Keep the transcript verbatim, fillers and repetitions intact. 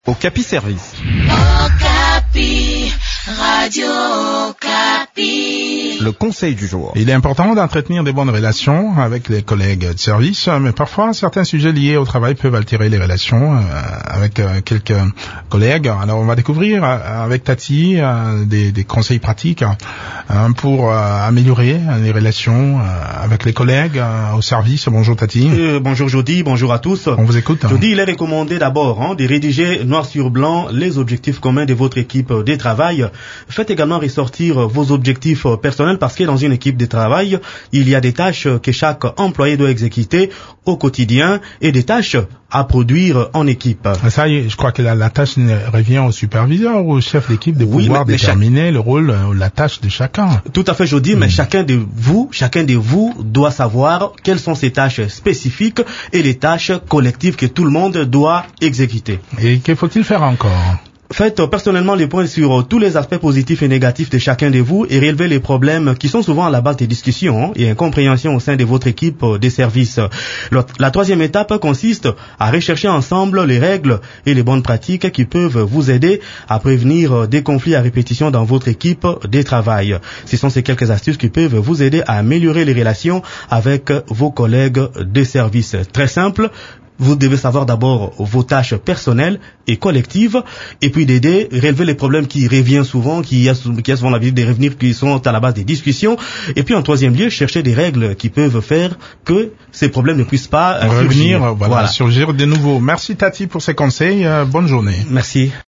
Okapi Service. Okapi, Radio Okapi. Le conseil du jour. Il est important d'entretenir des bonnes relations avec les collègues de service, mais parfois certains sujets liés au travail peuvent altérer les relations euh, avec euh, quelques collègues. Alors on va découvrir euh, avec Tati euh, des, des conseils pratiques euh, pour euh, améliorer les relations euh, avec les collègues euh, au service. Bonjour Tati. Euh, bonjour Jody, bonjour à tous. On vous écoute. Jody, il est recommandé d'abord hein, de rédiger noir sur blanc les objectifs communs de votre équipe de travail. Faites également ressortir vos objectifs personnels parce que dans une équipe de travail, il y a des tâches que chaque employé doit exécuter au quotidien et des tâches à produire en équipe. Ça, je crois que la, la tâche revient au superviseur ou au chef d'équipe de oui, pouvoir mais, mais déterminer chaque... le rôle ou la tâche de chacun. Tout à fait, je dis, mmh. mais chacun de vous, chacun de vous doit savoir quelles sont ces tâches spécifiques et les tâches collectives que tout le monde doit exécuter. Et que faut-il faire encore ? Faites personnellement les points sur tous les aspects positifs et négatifs de chacun de vous et relevez les problèmes qui sont souvent à la base des discussions et incompréhensions au sein de votre équipe des services. La troisième étape consiste à rechercher ensemble les règles et les bonnes pratiques qui peuvent vous aider à prévenir des conflits à répétition dans votre équipe de travail. Ce sont ces quelques astuces qui peuvent vous aider à améliorer les relations avec vos collègues de service. Très simple. Vous devez savoir d'abord vos tâches personnelles et collectives, et puis d'aider, relever les problèmes qui reviennent souvent, qui a, qui a souvent l'habitude de revenir, qui sont à la base des discussions, et puis en troisième lieu, chercher des règles qui peuvent faire que ces problèmes ne puissent pas revenir, surgir. Voilà, voilà. surgir de nouveau. Merci Tati pour ces conseils, euh, bonne journée. Merci.